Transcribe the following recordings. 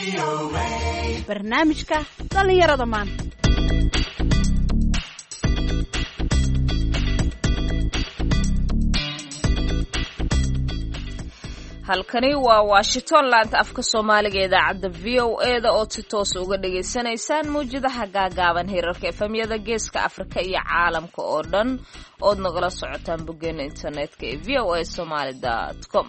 barnaamijka dhalinyarada maanta. halkani waa Washington laanta afka Soomaaliga idaacada VOA-da oo si toos uga dhageysanaysaan muujadaha gaagaaban heerarka FM-yada Geeska Afrika iyo caalamka oo dhan oo nagala socotaan boggeena internetka ee voasomali.com.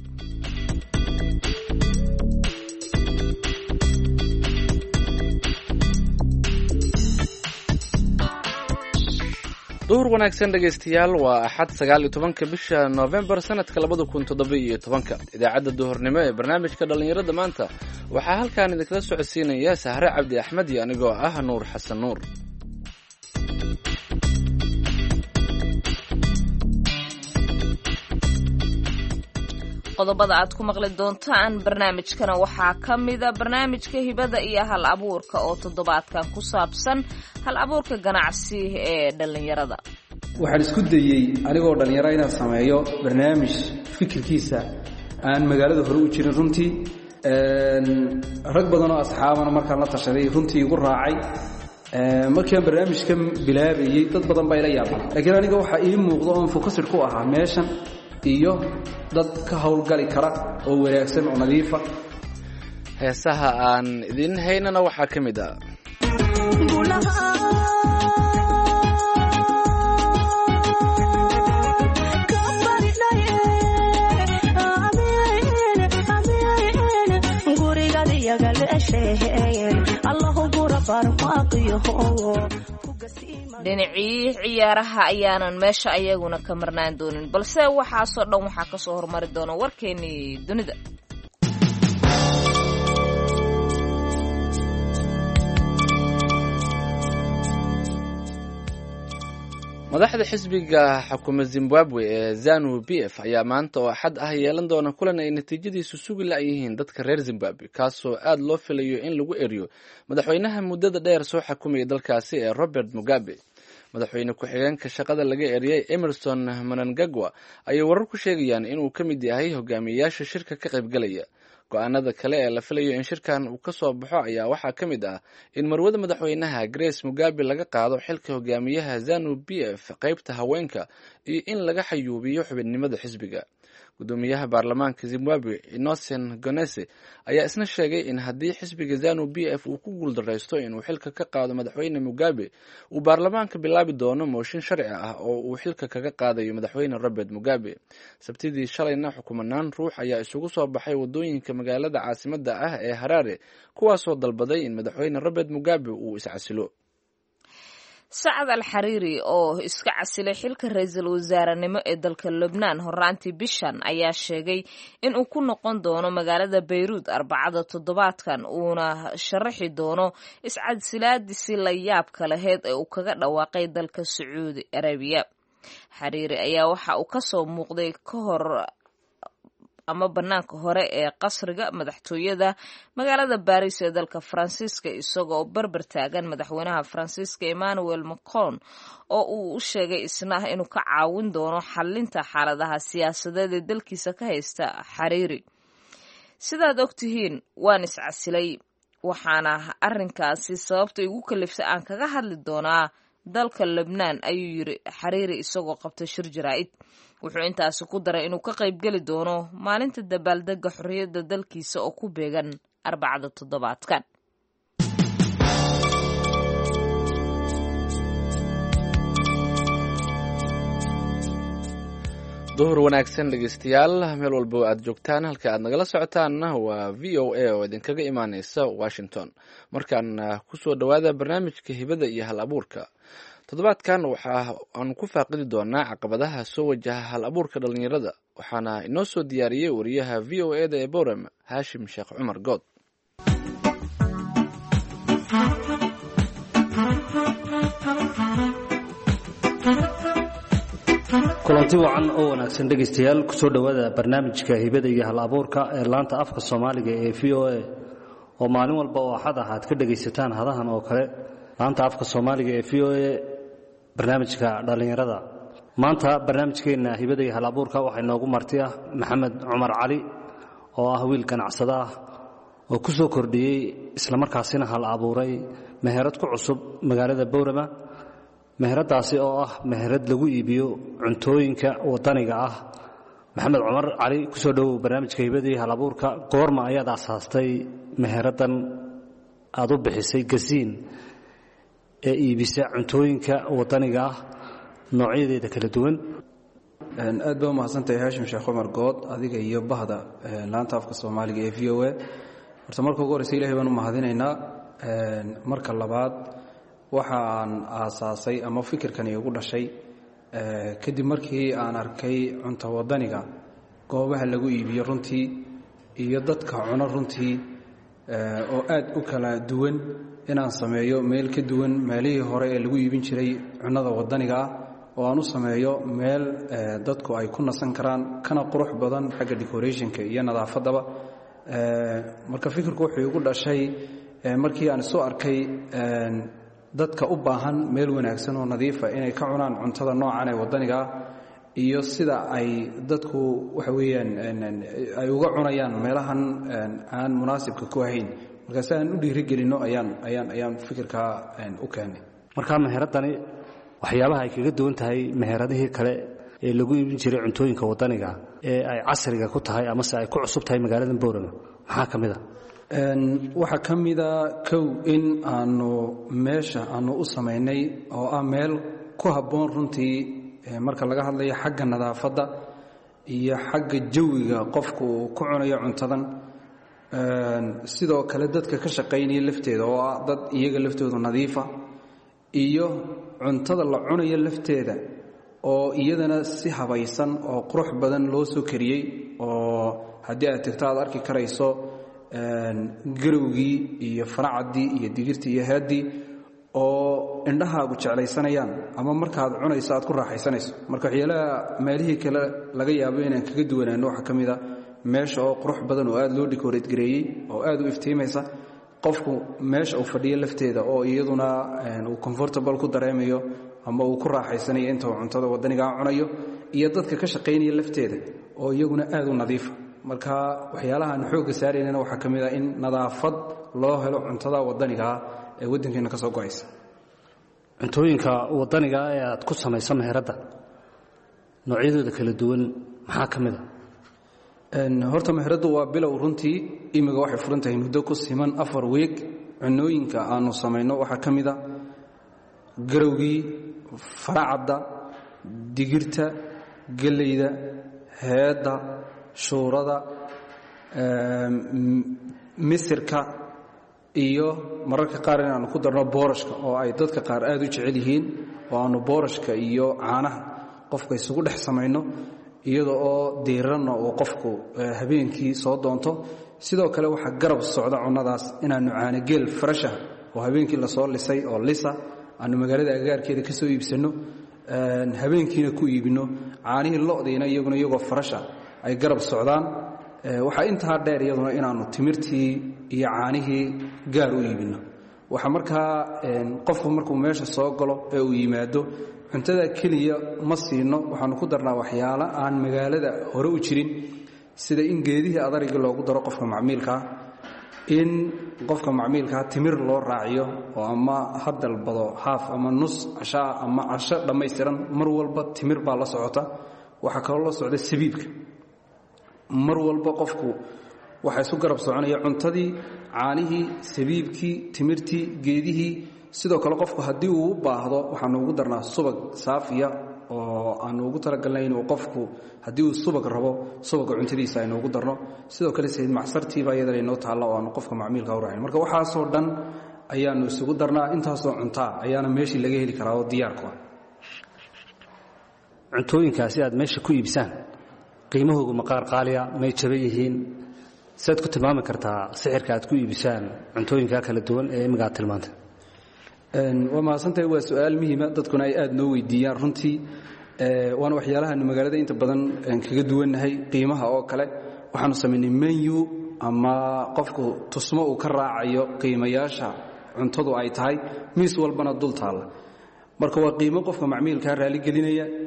duhur wanaagsan dhegaystayaal waa axad 19 bisha November sanadka 2017 idaacada duhurnimo ee barnaamijka dhalinyarada maanta waxaa halkaan idinkala socodsiinaya Sahre Cabdi Axmed iyo anigoo ah Nuur Xasan Nuur. qodobada aad ku maqli doontaan barnaamijkana waxaa ka mid ah barnaamijka hibada iyo hal abuurka oo toddobaadkan ku saabsan hal abuurka ganacsi ee dhalinyarada. waxaan isku dayay anigoo dhalinyaro inaan sameeyo barnaamij fikirkiisa aan magaalada hore u jirin runtii rag badan oo asxaabana markaan la tashaday runtii igu raacay markaan barnaamijka bilaabayay dad badan baa ila yaabay laakiin aniga waxa ii muuqdo oo focused ku ahaa meeshan iyo dad ka hawlgali kara oo wanaagsan oo nadiif ah. heesaha aan idin haynana waxaa ka mid ah dhinacii ciyaaraha ayaanan meesha ayaguna ka marnaan doonin balse waxaasoo dhan waxaa kasoo hormari doona warkeenii dunida. madaxda xisbiga xukuumadda Zimbabwe ee ZANU-PF ayaa maanta oo axad ah yeelan doona kulan ay natiijadiisu sugi la'yihiin dadka reer Zimbabwe kaasoo aad loo filayo in lagu eriyo madaxweynaha muddada dheer soo xukumaya dalkaasi ee Robert Mugabe. madaxweyne ku-xigeenka shaqada laga eriyay Emerson Mnangagwa ayay warar ku sheegayaan inuu ka mid yahay hogaamiyayaasha shirka ka qaybgalaya. go-aanada kale ee la filayo in shirkan uu ka soo baxo ayaa waxaa ka mid ah in marwada madaxweynaha Grace Mugabe laga qaado xilka hogaamiyaha ZANU-PF qaybta haweenka iyo in laga xayuubiyo xubinimada xisbiga. gudoomiyaha baarlamaanka Zimbabwe Innocent Gonese ayaa isna sheegay in haddii xisbiga ZANU-PF uu ku guuldareysto inuu xilka ka qaado madaxweyne Mugabe uu baarlamaanka bilaabi doono mooshin sharci ah oo uu xilka kaga qaadayo madaxweyne Robert Mugabe. sabtidii shalayna xukuumanaan ruux ayaa isugu soo baxay wadooyinka magaalada caasimadda ah ee Harare kuwaasoo dalbaday in madaxweyne Robert Mugabe uu iscasilo. Saad al-Hariri oo iska casilay xilka ra'iisul wasaarenimo ee dalka Lebanon horaantii bishan ayaa sheegay in uu ku noqon doono magaalada Beirut Arbacada toddobaadkan uuna sharaxi doono iscasilaadiisii la yaabka lahayd ee uu kaga dhawaaqay dalka Sacuudi Arabiya. Hariri ayaa waxa uu ka soo muuqday ka hor ama banaanka hore ee qasriga madaxtooyada magaalada Paris ee dalka Faransiiska isagoo barbar taagan madaxweynaha Faransiiska Emmanuel Macron oo uu u sheegay isna inuu ka caawin doono xallinta xaaladaha siyaasadeed ee dalkiisa ka haysta. Hariri sidaad ogtihiin waan iscasilay waxaana arrinkaasi sababta igu kaliftay aan kaga hadli doonaa dalka Lebanon ayuu yiri Hariri isagoo qabtay shir jaraa'id. wuxuu intaasi ku daray inuu ka qayb geli doono maalinta dabaaldega xorriyadda dalkiisa oo ku beegan Arbacada toddobaadkan. duhur wanaagsan dhegaystayaal meel walba aad joogtaan halka aad nagala socotaanna waa VOA oo idinkaga imaaneysa Washington. markaan ku soo dhawaada barnaamijka hibada iyo hal abuurka. toddobaadkan waxaan ku faaqidi doonaa caqabadaha soo wajaha hal abuurka dhalinyarada waxaana inoo soo diyaariyey wariyaha VOA-da ee Boram Hashim Sheekh Cumar Good. kulanti wacan oo wanaagsan dhegaystayaal kusoo dhawaada barnaamijka hibada iyo hal abuurka ee laanta afka Soomaaliga ee VOA oo maalin walba oo axad aad ka dhagaysataan hadahan oo kale laanta afka Soomaaliga ee VOA barnaamijka dhalinyarada. maanta barnaamijkeena hibada iyo hal abuurka waxay noogu marti ah Maxamed Cumar Cali oo ah wiil ganacsade ah oo ku soo kordhiyey islamarkaasina hal abuuray meherad ku cusub magaalada Boorama. meheradaasi oo ah meherad lagu iibiyo cuntooyinka wadaniga ah. maxamed cumar cali ku soo dhowow barnaamijka hibadii hal abuurka. goorma ayaad aasaastay meheradan aad u bixisay Gasiin ee iibisa cuntooyinka wadaniga ah noocyadeeda kala duwan? aad baa mahadsantahay Haashim Sheekh Umar Good adiga iyo bahda laanta afka Soomaaliga ee VOA. horta marka ugu horeysa Ilaahay baan u mahadinaynaa. marka labaad waxaan aasaasay ama fikirkani ugu dhashay kadib markii aan arkay cunto wadaniga goobaha lagu iibiyo runtii iyo dadka cuna runtii oo aad u kala duwan inaan sameeyo meel ka duwan meelihii hore ee lagu iibin jiray cunada wadaniga ah oo aan u sameeyo meel dadku ay ku nasan karaan kana qurux badan xagga decorationka iyo nadaafadaba. marka fikirku wuxuu igu dhashay markii aan soo arkay dadka u baahan meel wanaagsan oo nadiif ah inay ka cunaan cuntada noocan ee wadaniga ah iyo sida ay dadku waxa weeyaan ay uga cunayaan meelahan aan munaasibka ku ahayn. markaas aan u dhiirigelino ayaan fikirka u keenay. marka meheradani waxyaabaha ay kaga duwan tahay meheradihii kale ee lagu iibin jiray cuntooyinka wadaniga ee ay casriga ku tahay ama se ay ku cusub tahay magaalada Boorama maxaa kamid ah? waxaa ka mida kow in aanu meesha aanu u samaynay oo ah meel ku habboon runtii marka laga hadlayo xagga nadaafadda iyo xagga jawiga qofku ku cunayo cuntadan. sidoo kale dadka ka shaqaynaya lafteeda oo ah dad iyaga laftoodu nadiifa iyo cuntada la cunayo lafteeda oo iyadana si habaysan oo qurux badan loo soo kariyey oo haddii aad tagto aad arki karayso garowgii iyo faracadii iyo digirtii iyo haadii oo indhahaagu jeclaysanayaan ama markaad cunayso aad ku raaxaysanayso. marka waxyaalaha meelihii kale laga yaabo inaan kaga duwanaano waxaa ka mid a meesha oo qurux badan oo aad loo decorate gareeyey oo aad u iftiimaysa qofku meesha uu fadhiyo lafteeda oo iyaduna uu comfortable ku dareemayo ama uu ku raaxaysanayo inta uu cuntada wadaniga cunayo iyo dadka ka shaqaynaya lafteeda oo iyaguna aad u nadiifa. marka waxyaalaha aan xoogga saaraynana waxaa ka mid ah in nadaafad loo helo cuntada wadaniga ee waddankeena ka soo go'aysa. cuntooyinka wadaniga ee aad ku samayso meherada noocyadooda kala duwan maxaa ka mid ah? horta meheradu waa bilow runtii imiga waxay furan tahay muddo ku siman 4 week. cunooyinka aanu samayno waxaa ka mid ah garowgii, faracadda, digirta, galleyda, heedda, shuurada, misirka iyo mararka qaar inaanu ku darno boorashka oo ay dadka qaar aad u jecel yihiin oo aanu boorashka iyo caanaha qofka isugu dhex samayno iyada oo diiranna uu qofku habeenkii soo doonto. sidoo kale waxaa garab socda cunnadaas inaanu caano geel farasha oo habeenkii lasoo lisay oo lisa aanu magaalada agagaarkeeda ka soo iibsanno habeenkiina ku iibino caanihii lo'diina iyagoo farasha ay garab socdaan. waxaa intaa dheer iyaduna inaanu timirtii iyo caanihii gaar u iibino. waxa markaa qofku markuu meesha soo galo ee uu yimaado cuntada keliya ma siino waxaanu ku darnaa waxyaalo aan magaalada hore u jirin sida in geedihii adariga loogu daro qofka macmiilkaa in qofka macmiilkaa timir loo raaciyo oo ama ha dalbado haaf ama nus cashaa ama casho dhammaystiran mar walba timir baa la socota. waxaa kaloo la socda sabiibka mar walba qofku waxa isu garab soconaya cuntadii, caanihii, sabiibkii, timirtii, geedihii. sidoo kale qofku haddii uu u baahdo waxaanu ugu darnaa subag saafiya oo aanu ugu talagalnay inuu qofku haddii uu subag rabo subaga cuntadiisa aynu ugu darno. sidoo kale sayid macsartiibaa iyadana inoo taalla oo aanu qofka macmiilka u raacin. marka waxaasoo dhan ayaanu isugu darnaa. intaasoo cuntaa ayaana meeshii laga heli karaa oo diyaarku ah. cuntooyinkaasi aad meesha ku iibsaan qiimahoogu maqaar qaaliya may jaban yihiin? siaad ku tilmaami kartaa sixirka aad ku iibisaan cuntooyinka kala duwan ee imiga aad tilmaantay? waa mahadsantahay. waa su-aal muhiima dadkuna ay aad noo weydiiyaan runtii waana waxyaalahaanu magaalada inta badan kaga duwannahay. qiimaha oo kale waxaanu samaynay menu ama qofku tusmo uu ka raacayo qiimayaasha cuntadu ay tahay miis walbana dul taalla. marka waa qiimo qofka macmiilkaa raaligelinaya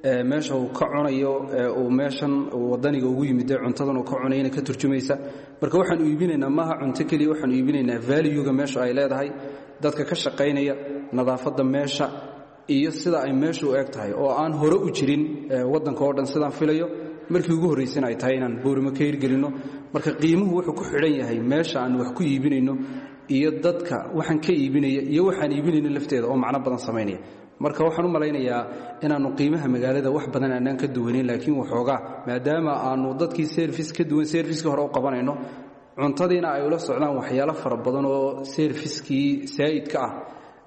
meesha uu ka cunayo uu meeshan wadaniga ugu yimid cuntadan uu ka cunayna ka turjumaysa marka waxaan u iibinaynaa maaha cunto kaliya waxaan u iibinaynaa value-ga meesha ay leedahay dadka ka shaqaynaya nadaafadda meesha iyo sida ay meesha u eg tahay oo aan hore u jirin waddanka oo dhan sidaan filayo markii ugu horraysana ay tahay inaan boorima ka hirgelinno marka qiimuhu wuxuu ku xidhan yahay meesha aan wax ku iibinayno iyo dadka waxaan ka iibinaya iyo waxaan iibinayno lafteeda oo macno badan samaynaya marka waxaan u malaynayaa inaannu qiimaha magaalada wax badan aanaan ka duwanin laakiin waxoogaa maadaama aannu dadkii service ka duwan servicekii hore u qabanayno cuntadiina ay ula socdaan waxyaalo fara badan oo servicekii saa'idka ah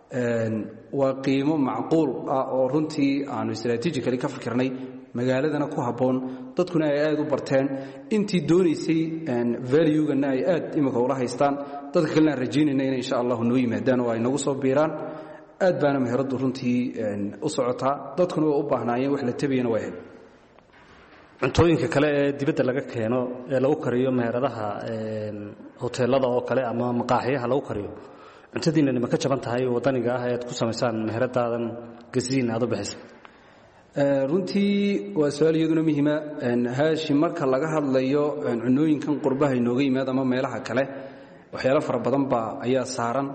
waa qiimo macquul ah oo runtii aanu strategically ka fikirnay magaaladana ku habboon dadkuna ay aad u barteen intii doonaysay value-gana ay aad imika ula haystaan dadka kalena aan rajaynayna inay insha allahu noo yimaadaan oo ay nagu soo biiraan aad baana meheraddu runtii u socotaa dadkuna waa u baahnaayeen wax la tabayana waa ahayd cuntooyinka kale ee dibadda laga keeno ee lagu kariyo meheradaha hoteelada oo kale ama maqaaxiyaha lagu kariyo cuntadiinani ma ka jaban tahay waddaniga ah ead ku samaysaan meheradaadan gasiin aad u bixisa runtii waa su-aal iyaduna muhiima haashi marka laga hadlayo cunooyinkan qurbaha inooga yimaad ama meelaha kale waxyaalo fara badan baa ayaa saaran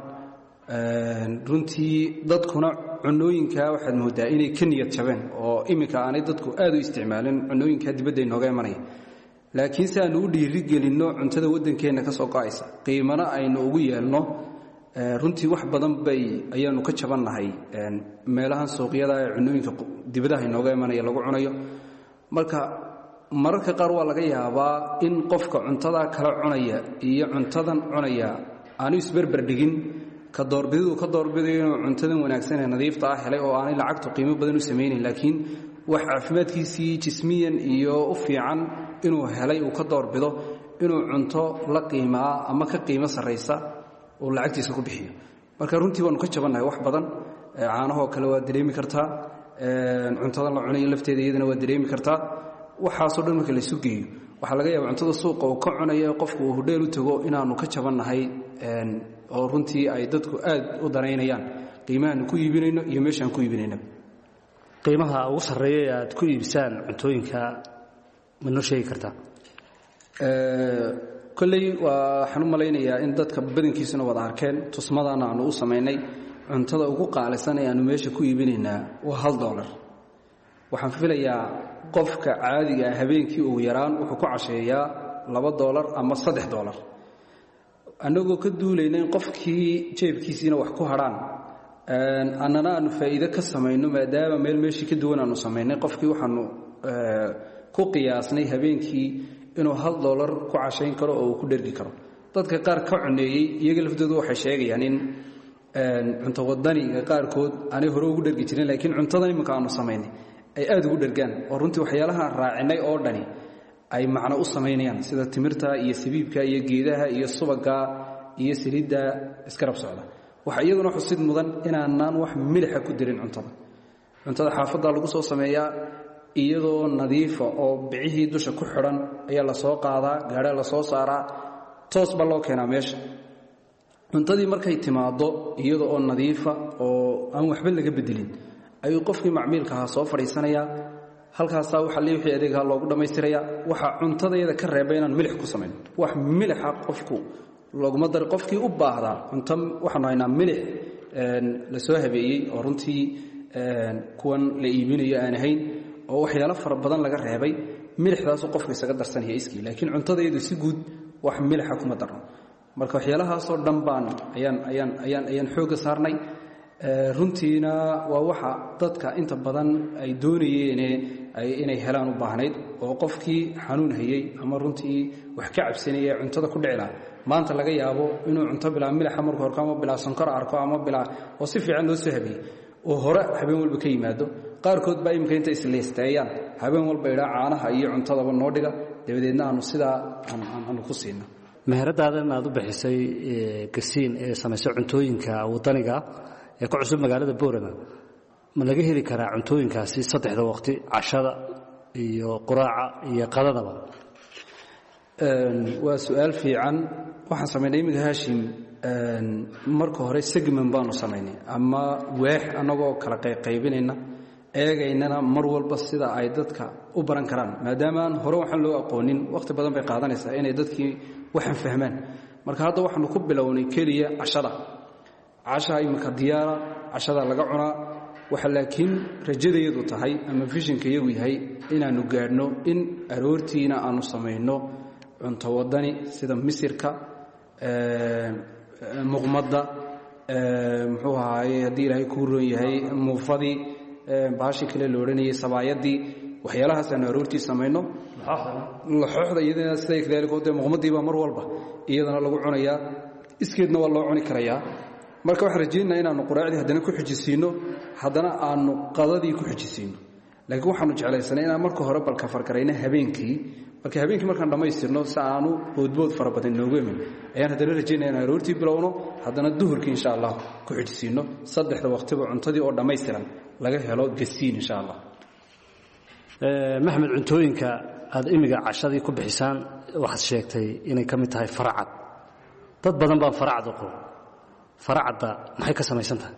runtii dadkuna cunooyinka waxaad moodaa inay ka niyad jabeen oo iminka aanay dadku aad u isticmaalin cunooyinka dibadda inooga imanaya laakiin si aanu u dhiirigelinno cuntada waddankeenna ka soo go'aysa qiimana aynu ugu yeelno runtii wax badan ayaanu ka jabannahay meelahan suuqyada ee cunooyinka dibadaha inooga imanaya lagu cunayo marka mararka qaar waa laga yaabaa in qofka cuntadaa kala cunaya iyo cuntadan cunaya aanu isbarberdhigin ka doorbididu ka doorbidayo inuu cuntadan wanaagsan ee nadiifta ah helay oo aanay lacagtu qiimo badan u samaynayn laakiin wax caafimaadkiisii jismiyan iyo u fiican inuu helay uu ka doorbido inuu cunto la qiimaa ama ka qiimo sarraysa uu lacagtiisa ku bixiyo marka runtii waanu ka jabannahay wax badan caanahoo kale waa dareemi kartaa cuntadan la cunayo lafteeda iyadana waa dareemi kartaa waxaasoo dhan marka laysu geeyo waxaa laga yaaba cuntada suuqa uu ka cunayo qofku uu hudheel u tago inaannu ka jabannahay oo runtii ay dadku aad u danaynayaan qiimahaanu ku iibinayno iyo meeshaan ku iibinayna qiimaha ugu sarreeya ee aad ku iibisaan cuntooyinka ma noo sheegi kartaa kolley waxaan u malaynayaa in dadka badankiisuna wada arkeen tusmadana aanu u samaynay cuntada ugu qaalisan ee aanu meesha ku iibinaynaa waa $1 waxaan filayaa qofka caadiga ah habeenkii ugu yaraan wuxuu ku casheeyaa $2 ama $3 annagoo ka duulayna in qofkii jeebkiisiina wax ku hadhaan annana aanu faa'iido ka samayno maadaama meeshii ka duwan aanu samaynay qofkii waxaanu ku qiyaasnay habeenkii inuu $1 ku cashayn karo oo uu ku dhergi karo dadka qaar ka cuneeyey iyaga laftoodu waxay sheegayaan in cunto wadaniga qaarkood aanay hore ugu dhergi jirin laakiin cuntada iminka aanu samaynay ay aad ugu dhergaan oo runtii waxyaalahaan raacinay oo dhani ay macno u samaynayaan sida timirta iyo sabiibka iyo geedaha iyo subaga iyo saliidda iskarab socda waxa iyaduna xusid mudan inaanaan wax milixa ku dirin cuntada xaafadda lagu soo sameeyaa iyadoo nadiifa oo bicihii dusha ku xidhan ayaa la soo qaadaa gaadhaa la soo saaraa toos baa loo keenaa meesha cuntadii markay timaaddo iyada oo nadiifa oo aan waxba laga bedelin ayuu qofkii macmiilka ahaa soo fadhiisanayaa halkaasaa waxa wixii adeegaha loogu dhammaystirayaa waxa cuntadayada ka reeba inaan milix ku samayn wax milixa qofku looguma dari qofkii u baahdaa cunto waxaanu haynaa milix la soo habeeyey oo runtii kuwan la iibinayo aan ahayn oo waxyaalo fara badan laga reebay milixdaasuu qofku isaga darsanaya iskii laakiin cuntadayadu si guud wax milixa kuma darno marka waxyaalahaasoo dhan baan ayaan xoogga saarnay runtiina waa waxa dadka inta badan ay doonayeen inay helaan u baahnayd oo qofkii xanuun hayey ama runtii wax ka cabsanaya cuntada ku dhicila maanta laga yaabo inuu cunto bilaa milixa marka horko ama bilaa sonkor arko ama bilaa oo si fiican loo soo habeeyey oo hore habeen walba ka yimaado qaarkood baa imika inta isleesteeyaan habeen walba idhaa caanaha iyo cuntadaba noo dhiga dabadeedna aanu sidaa aanu ku siino meheradaadan aad u bixisay gasiin ee samaysa cuntooyinka wadaniga ee ku cusub magaalada boorama ma laga heli karaa cuntooyinkaasi 3 waqti cashada iyo quraaca iyo qadadaba waa su'aal fiican waxaan samaynay imika haashim marka hore segment baanu samaynay ama waax annagoo kala qaybinayna eegaynana mar walba sida ay dadka u baran karaan maadaama aan hore waxaan loo aqoonin waqti badan bay qaadanaysaa inay dadkii waxaan fahmaan marka hadda waxaanu ku bilownay keliya casha iminka diyaara cashada laga cunaa waxa laakiin rajadayadu tahay ama fishinka iyagu yahay inaanu gaadhno in aroortiina aanu samayno cunto wadani sida misirka muqmadda muxuu ahaaye haddii ilaahay kuu roon yahay muufadii baashii kale la odhanayay sabaayadii waxyaalahaas aanu aroortii samayno laxooxda iyadana siday kadaalika dee muqmadiibaa mar walba iyadana lagu cunayaa iskeedna waa loo cuni karayaa marka waxaan rajaynaa inaanu quraacdii haddana ku xijisiinno haddana aanu qadadii ku xijisiinno laakiin waxaanu jeclaysanay inaan marka hore balka fargarayna habeenkii markaan dhammaystirno si aanu boodbood fara badan noogu imin ayaan haddana rajaynaya inaan aroortii bilowno haddana duhurkii insha allah ku xijisiinno 3 waqtiba cuntadii oo dhammaystiran laga helo gasiin insha allah maxmed cuntooyinka aad imiga cashadii ku bixisaan waxaad sheegtay inay ka mid tahay faracad dad badan baan faracad u qabo faracadda maxay ka samaysan tahay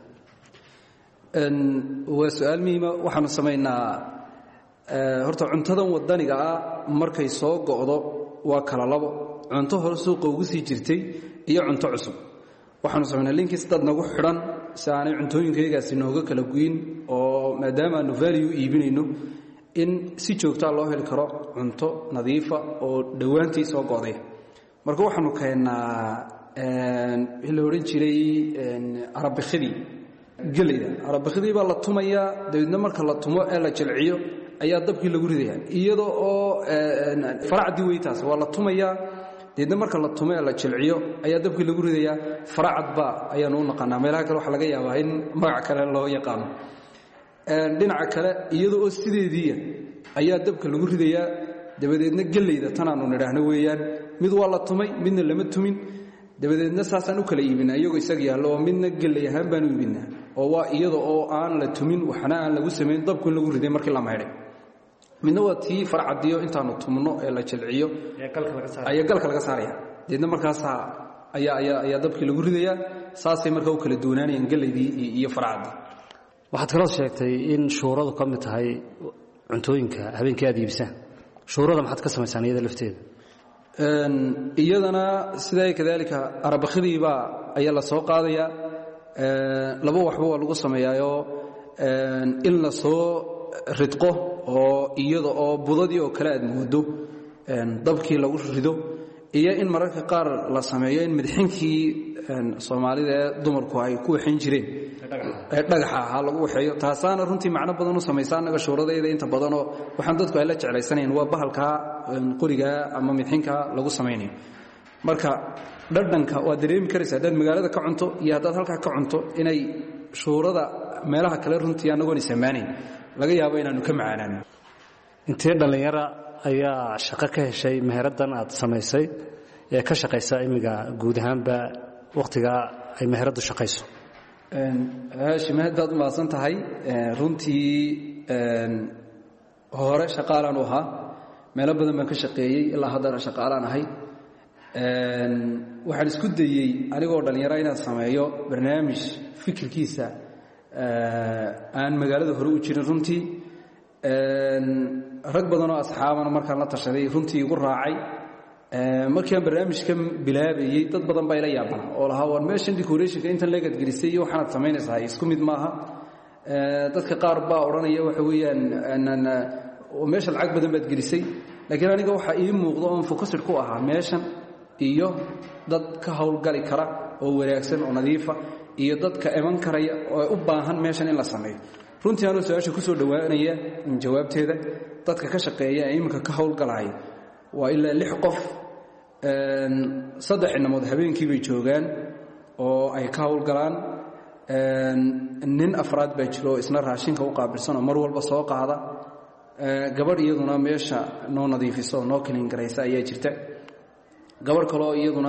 waa su'aal muhiima waxaanu samaynaa horta cuntadan wadaniga ah markay soo go'do waa kala labo cunto hore suuqa ugu sii jirtay iyo cunto cusub waxaanu samaynaa linkiis dad nagu xidhan si aanay cuntooyinkaygaasi nooga kala guyin oo maadaama aanu value iibinayno in si joogtaa loo heli karo cunto nadiifa oo dhowaantii soo go'day marka waxaanu keennaa wixii la odhan jiray arabikhidii gelayda arabikhidii baa la tumayaa dabeedna marka la tumo ee la jilciyo ayaa dabkii lagu ridayaa iyadoo oo faracdii weytaas waa la tumayaa dabeedna marka la tumo ee la jilciyo ayaa dabkii lagu ridayaa faracadba ayaanu u naqaanaa meelaha kale waxaa laga yaabaa in magac kale loo yaqaano dhinaca kale iyadoo oo sideediiya ayaa dabka lagu ridayaa dabadeedna gelayda tanaanu nidhaahno weeyaan mid waa la tumay midna lama tumin dabadeedna saasaan u kala iibinaa iyagoo isaga yaallo oo midna gelay ahaan baanu iibinaa oo waa iyada oo aan la tumin waxna aan lagu samayn dabku in lagu riday markii la maydhay midna waa tii farcadiyo intaanu tumno ee la jilciyo ayaa galka laga saaraya dabeedna markaasaa ayaa dabkii lagu ridayaa saasay markaa u kala duwanaanayaan gelaydii iyo farcadii waxaad kaloo sheegtay in shuuradu ka mid tahay cuntooyinka habeenkii aad iibisaan shuurada maxaad ka samaysaan iyada lafteeda iyadana sidaa kadaalika arabakhidiibaa ayaa la soo qaadayaa laba waxba waa lagu sameeyaayoo in la soo ridqo oo iyada oo budadii oo kale aad moodo dabkii lagu rido iyo in mararka qaar la sameeyo in midxinkii soomaalida ee dumarku ay ku waxayn jireen ee dhagaxa ahaa lagu waxeeyo taasaana runtii macno badan u samaysa annaga shuuradayda inta badanoo waxaan dadku ay la jeclaysanayeen waa bahalkaa qorigaa ama midxinkaa lagu samaynayo marka dhadhanka waad dareemi karaysaa haddaad magaalada ka cunto iyo haddaad halkaa ka cunto inay shuurada meelaha kale runtii annagoon isamaanayn laga yaabo inaannu ka macaanaano intee dhallinyara ayaa shaqo ka heshay meheraddan aad samaysay ee ka shaqaysa imiga guud ahaanba wakhtigaa ay meheraddu shaqayso haashim aad baad u mahadsan tahay runtii hore shaqaalaan u ahaa meelo badan baan ka shaqeeyey ilaa haddana shaqaalaan ahay waxaan isku dayey anigoo dhallinyaro inaan sameeyo barnaamij fikirkiisa aan magaalada hore u jirin runtii rag badanoo asxaabana markaan la tashaday runtii igu raacay markii aan barnaamijkan bilaabayey dad badan baa ila yaabana oo lahaa war meeshan decorationka intan leegad gelisay iyo waxaanaad samaynaysaa isku mid maaha dadka qaar baa odhanaya waxa weeyaan meesha lacag badan baad gelisay laakiin aniga waxaa ii muuqda oon focusid ku ahaa meeshan iyo dad ka howlgali kara oo wanaagsan oo nadiifa iyo dadka iman karaya oo u baahan meeshan in la sameeyo runtii anuu su-aasha ku soo dhowaanaya jawaabteeda dadka ka shaqeeya ee iminka ka howlgalaya waa ilaa 6 qof 3 inamood habeenkii bay joogaan oo ay ka howlgalaan nin afraad baa jiro isna raashinka u qaabilsan oo mar walba soo qaada gabadh iyaduna meesha noo nadiifiso noo clean garaysa ayaa jirta gabadh kaloo iyaduna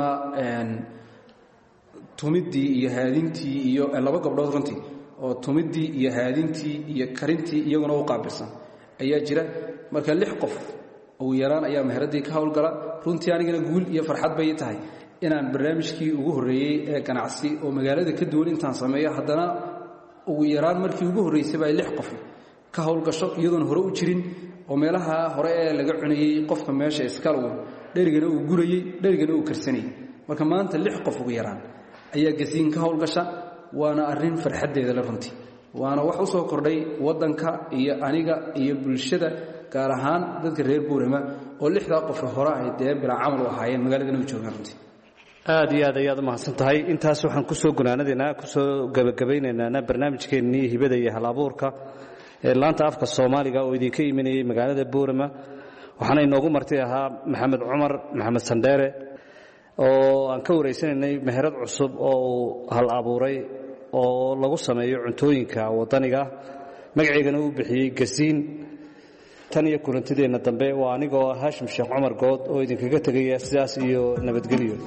tumidii iyo haadintii iyo 2 gabdhood runtii oo tumidii iyo haadintii iyo karintii iyaguna u qaabilsan ayaa jira marka 6 qof ugu yaraan ayaa meheradii ka howlgala runtii anigana guul iyo farxad bay tahay inaan barnaamijkii ugu horreeyey ee ganacsi oo magaalada ka duwan intaan sameeyo haddana ugu yaraan markii ugu horreysay baa 6 qof ka howlgasho iyadoon hore u jirin oo meelaha hore ee laga cunayey qofka meesha iskalagu dherigana uu gurayey dherigana uu karsanayey marka maanta 6 qof ugu yaraan ayaa gasiin ka howlgasha waana arrin farxadeeda la runtii waana wax u soo kordhay wadanka iyo aniga iyo bulshada gaar ahaan dadka reer Boorama oo 6 qof hore ay bilaa camal u ahaayeen magaaladana u joogaan runtii aad iyo aad ayaad mahadsan tahay intaas waxaan ku soo gunaanadeena ku soo gabagabaynaynaa barnaamijkeennii hibada iyo hal-abuurka ee laanta afka Soomaaliga oo idinka imanayay magaalada Boorama waxaana inoogu martay ahaa Maxamed Cumar Maxamed Sandere oo aan ka wareysanaynay meherad cusub oo hal abuuray oo lagu sameeyo cuntooyinka wadaniga magaceedana uu bixiyay gasiin tan iyo kulantideena dambe waa anigoo Haashim Sheekh Cumar Good oo idinkaga tagaya sidaas iyo nabadgelyo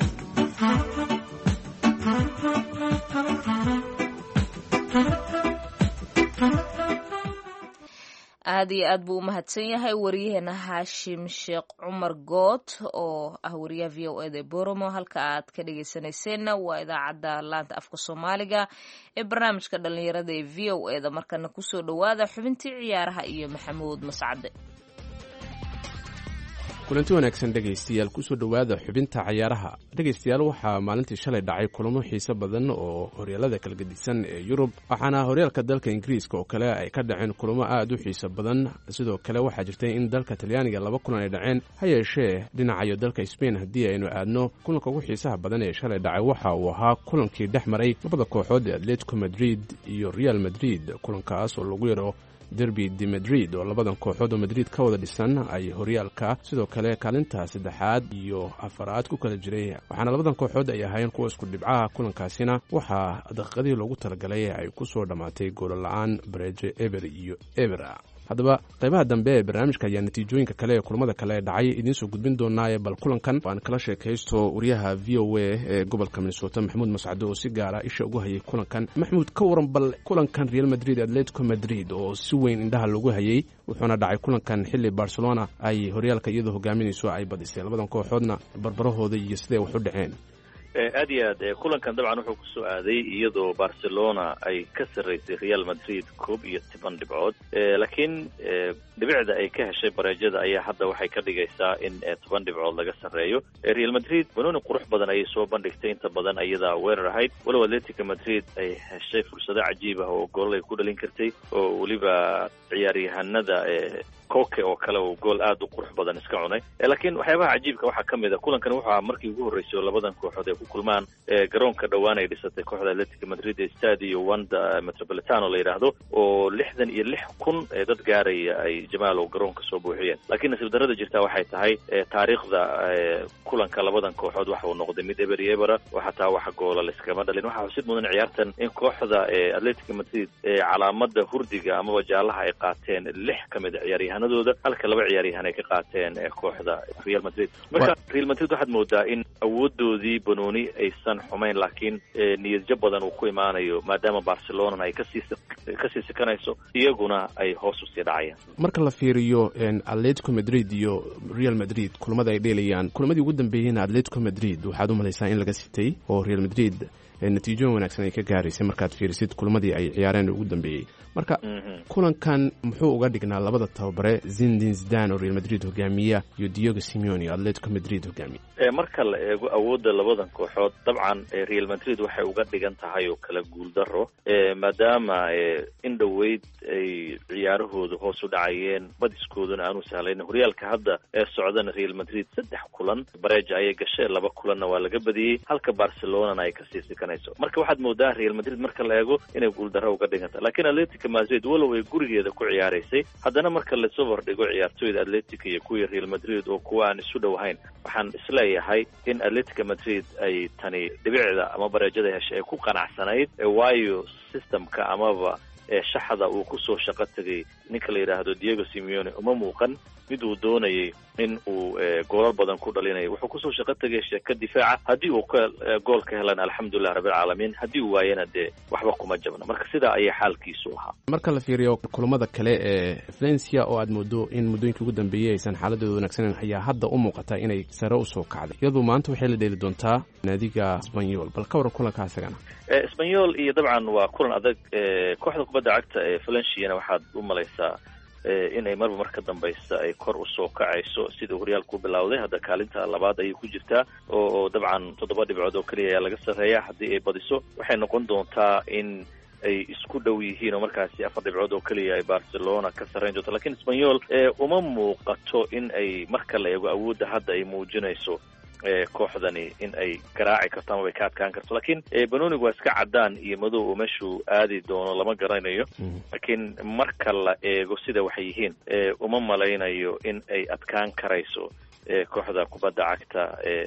aad iyo aad buu u mahadsan yahay wariyaheena Haashim Sheekh Cumar Good oo ah wariyaha VOA Booramo halka aad ka dhageysanayseena waa idaacadda laanta afka Soomaaliga ee barnaamijka dhalinyarada ee VOA markana ku soo dhawaada xubintii ciyaaraha iyo Maxamuud Mascade kulanti wanaagsan dhegaystayaal kusoo dhowaada xubinta cayaaraha dhegaystayaal waxaa maalintii shalay dhacay kulamo xiiso badan oo horyaalada kala gedisan ee Yurub waxaana horyaalka dalka Ingiriiska oo kale ay ka dhaceen kulamo aad u xiiso badan sidoo kale waxaa jirtay in dalka Talyaaniga 2 kulan ay dhaceen hayeeshee dhinaca dalka Spain haddii aynu aadno kulanka ugu xiisaha badan ee shalay dhacay waxa uu ahaa kulankii dhexmaray labada kooxood ee Atletico Madrid iyo Real Madrid kulankaas oo lagu yaro derby de Madrid oo labadan kooxood oo Madrid ka wada dhisan ay horyaalka sidoo kale kaalinta 3aad iyo 4aad ku kala jiray waxaana labadan kooxood ay ahaayeen kuwa isku dhibcaha kulankaasina waxaa daqiiqadii loogu talagalay ay ku soo dhamaatay gool la'aan Breje Eber iyo Ebra haddaba qaybaha dambe ee barnaamijka ayaa natiijooyinka kale ee kulamada kale ee dhacay idiin soo gudbin doonaa bal kulankan waan kala sheekaysto wariyaha VOA ee gobolka Minnesota Maxamuud Mascade oo si gaar ah isha ugu hayay kulankan Maxamuud ka waran bal kulankan Real Madrid Atletico Madrid oo si weyn indhaha lagu hayay wuxuuna dhacay kulankan xilli Barcelona ay horyaalka iyadoo hogaaminayso ay badisay labadan kooxoodna barbarahooda iyo sidee wax u dhaceen aad iyo aad kulankan dabcan wuxuu ku soo aaday iyadoo Barcelona ay ka sareysay Real Madrid 11 dhibcood laakiin dhibicda ay ka heshay bareejada ayaa hadda waxay ka dhigaysaa in 10 dhibcood laga sareeyo Real Madrid banooni qurux badan ay soo bandhigtay inta badan ayada weerar ahayd walow Atletico Madrid ay heshay fursado cajiib ah oo gool ay ku dhalin kartay oo waliba ciyaaryahanada Koke oo kale oo gool aad u qurux badan iska cunay laakiin waxyaabaha cajiibka waxa kamid ah kulankan waxa markii ugu horeysay labadan kooxood ay ku kulmaan garoonka dhawaan ay dhisatay kooxda Atletico Madrid ee Stadio Wanda Metropolitano la yiraahdo oo 66,000 dad gaaraya ay jamaal oo garoonka soo buuxiyeen laakiin nasiib darrada jirta waxay tahay taariikhda kulanka labadan kooxood waxa uu noqday mid eber iyo eber waxa taa wax gool la iskama dhalin waxa xusid mudan ciyaartan in kooxda Atletico Madrid calaamada hurdiga ama wajaalaha ay qaateen 6 kamid ciyaaryahanadooda halka 2 ciyaaryahan ay ka qaateen kooxda Real Madrid marka Real Madrid waxaad moodaa in awoodoodii banooni aysan xumayn laakiin niyad jab badan uu ku imaanayo maadaama Barcelona ay ka sii sakanayso iyaguna ay hoos u sii dhacayaan marka la fiiriyo Atletico Madrid iyo Real Madrid kulamada ay dheelayaan kulamadii ugu dambeeyayna Atletico Madrid waxaad u malaysaa in laga sitay oo Real Madrid natiijo wanaagsan ay ka gaaraysay markaad fiirisid kulammadii ay ciyaareen ugu dambeeyay marka kulankan muxuu uga dhignaa labada tababare Zinedine Zidane oo Real Madrid hogaamiya iyo Diego Simeone oo Atletico Madrid hogaamiya marka la eego awoodda labadan kooxood dabcan Real Madrid waxay uga dhigan tahay oo kala guul daro maadaama in dhaweyd ay ciyaarahoodu hoos u dhacayeen badiskooduna aanu sahlayn horyaalka hadda socdana Real Madrid 3 kulan bareej ay gashay 2 kulanna waa laga badiyay halka Barcelona ay ka sii sakanayso marka waxaad moodaa Real Madrid marka la eego inay guul daro uga dhiganta laakiin Atletico Madrid walow ay gurigeeda ku ciyaaraysay haddana marka la soo hordhigo ciyaartooyda Atletico iyo kuwa Real Madrid oo kuwa aan isu dhowahayn waxaan isleeyahay in Atletico Madrid ay tani dhibicda ama bareejada heshay ay ku qanacsanayd waayo systemka amaba shaxda uu ku soo shaqo tagay ninka la yiraahdo Diego Simeone uma muuqan mid uu doonayay in uu gool badan ku dhalinayo wuxuu ku soo shaqo tagay shaka difaaca hadii uu gool ka helan alxamdulillah rabbil caalamiin hadii uu waayana waxba kuma jabna marka sida ay xaalkiisu ahaa marka la fiiriyo kulamada kale ee Valencia oo aad moodo in mudooyinkii ugu dambeeyay aysan xaaladooda wanaagsaneyn ayaa hadda u muuqata inay sare u soo kacday iyadoo maanta waxay la dheeli doontaa naadiga Espanyol bal ka war kulanka asagana Espanyol iyo dabcan waa kulan adag kooxda kubadda cagta ee Valencia waxaad u malaysaa inay marba marka dambaysa ay kor u soo kacayso sida horyaalku bilowday hadda kaalinta labaad ay ku jirtaa oo dabcan 7 dhibcood oo kaliya ayaa laga sareeyaa haddii ay badiso waxay noqon doontaa in ay isku dhow yihiin oo markaasi 4 dhibcood oo kaliya ay Barcelona ka sareyn doonto laakiin Espanyol uma muuqato in ay marka la eego awoodda hadda ay muujinayso kooxdani in ay garaaci karto ama ay ka adkaan karto laakiin Benonigu waa iska cadaan iyo madow oo meeshuu aadi doono lama garanayo laakiin marka la eego sida waxay yihiin uma malaynayo in ay adkaan karayso kooxda kubadda cagta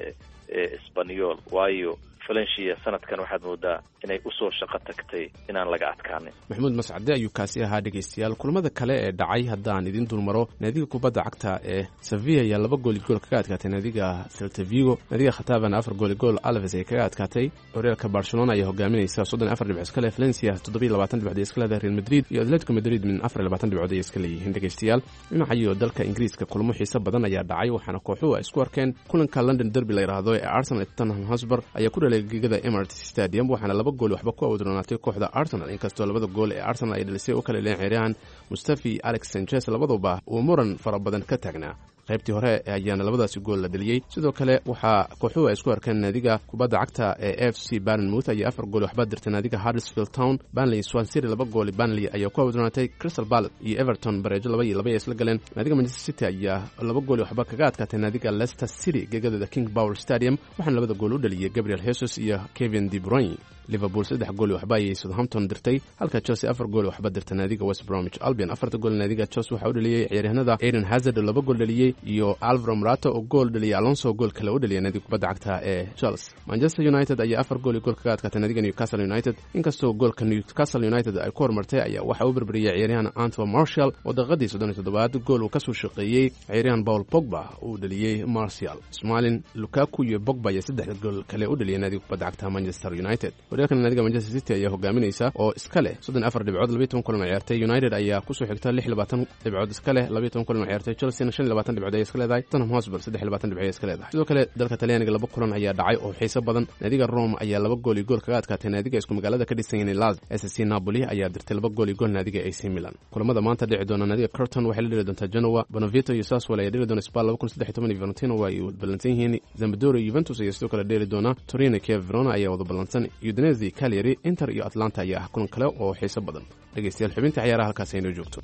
Espanyol waayo Valencia sanadkan waxaad moodaa inay u soo shaqo tagtay inaan laga adkaanin Maxamuud Mascade ayuu kaasi ahaa dhageystayaal kulamada kale ee dhacay haddaan idin dulmaro naadiga kubadda cagta ee Sevilla ayaa 2 gool kaga adkaatay naadiga Celta Vigo naadiga Khatabana 4 gool Alaves ay kaga adkaatay horyaalka Barcelona ayaa hogaaminaysa 34 dhibcood iska leh Valencia 27 dhibcood iska leh Real Madrid iyo Atletico Madrid min 24 dhibcood iska leeyihiin dhageystayaal dhinaca dalka Ingiriiska kulamo xiiso badan ayaa dhacay waxaana kooxuhu isku arkeen kulanka London Derby la yiraahdo ee Arsenal Tottenham Hotspur ayaa ku gegada Emirates Stadium waxaana 2 gool waxba ku awdronaatay kooxda Arsenal inkastoo 2 gool ee Arsenal ay dhalisay oo kala leeyahay Mustafi Alex Sanchez labaduba uu muran fara badan ka taagnaa qaybtii hore ayaana labadaasi gool la dhaliyay sidoo kale waxa kooxuhu ay isku arkeen naadiga kubadda cagta ee FC Bournemouth ayaa 4 gool waxba dirtay naadiga Huddersfield Town Burnley Swansea 2 gool Burnley ayaa ku awdronaatay Crystal Palace iyo Everton bareejo 2-2 ay isla galeen naadiga Manchester City ayaa 2 gool waxba kaga adkaatay naadiga Leicester City gegada King Power Stadium waxaana 2 gool u dhaliyay Gabriel Jesus iyo Kevin De Bruyne Liverpool 3 gool waxba ay Southampton dirtay halka Chelsea 4 gool waxba dirtay naadiga West Bromwich Albion 4 gool naadiga Chelsea waxa u dhaliyay ciyaaryahanada Eden Hazard 2 gool dhaliyay iyo Alvaro Morata oo gool dhaliyay Alonso gool kale u dhaliyay naadiga kubadda cagta ee Chelsea Manchester United ayaa 4 gool kaga adkaatay naadiga Newcastle United inkastoo goolka Newcastle United ay ku hormartay ayaa waxa uu barbariyay ciyaaryahan Antoine Martial oo daqiiqadii 37 gool uu ka soo shaqeeyay ciyaaryahan Paul Pogba uu dhaliyay Martial Smalling Lukaku iyo Pogba ayaa 3 gool kale u dhaliyay naadiga kubadda cagta Manchester United horyaalka naadiga Manchester City ayaa hogaaminaysa oo iska leh 34 dhibcood 12 kulan ciyaartay United ayaa ku soo xigta 26 dhibcood iska leh 12 kulan ciyaartay Chelsea 25 dhibcood ay iska leedahay Tottenham Hotspur 23 dhibcood iska leedahay sidoo kale dalka Talyaaniga 2 kulan ayaa dhacay oo xiiso badan naadiga Rome ayaa 2 gool kaga adkaatay naadiga isku magaalada ka dhisan yahay Lazio SC Napoli ayaa dirtay 2 gool naadiga AC Milan kulamada maanta dhici doona naadiga Crotone waxay la dhiri doontaa Genoa Benevento iyo Sassuolo ayaa dhiri doona Spal 2013 Fiorentina waa ay ballansan yihiin Sampdoria Juventus ayaa sidoo kale dhiri doona Torino iyo Verona ayaa wada ballansan Udinese Cagliari Inter iyo Atlanta ayaa kulan kale oo xiiso badan dhageystayaal xubinta ciyaaraha halkaas ay noo joogto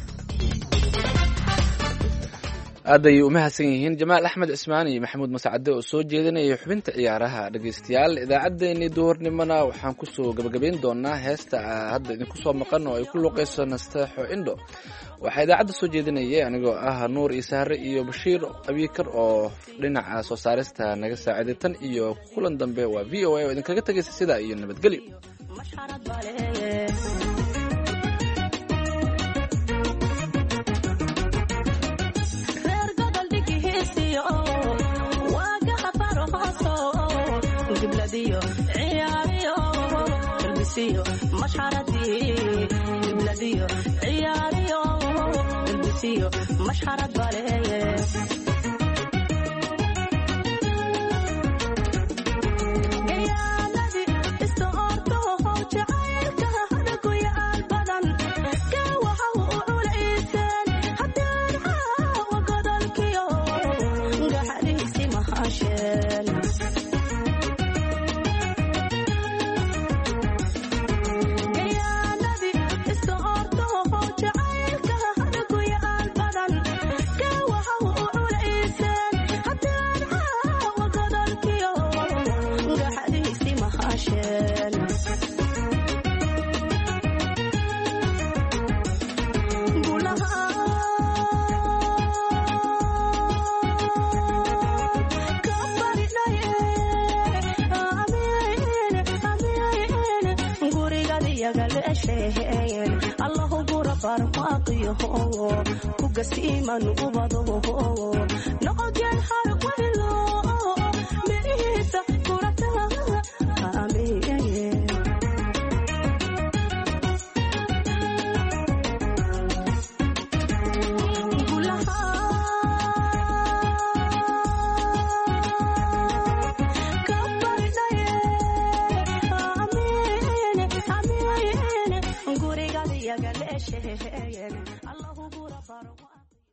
aaday u mahadsan yihiin Jamaal Axmed Ismaan iyo Maxamuud Mascade oo soo jeedinaya xubinta ciyaaraha dhageystayaal idaacadeeni duhurnimada waxaan ku soo gabagabeyn doonaa heesta hadda idinku soo maqan oo ay ku luqeyso Nasteexo Indho waxa idaacada soo jeedinayay anigoo ah Nuur Isaare iyo Bashiir Abiikar oo dhinaca soo saarista naga saaciday tan iyo kulan dambe waa VOA oo idinkaga tagaysa sida iyo nabadgelyo مشحرة باليه الله غرفر باقيه كوغسيما نوبادو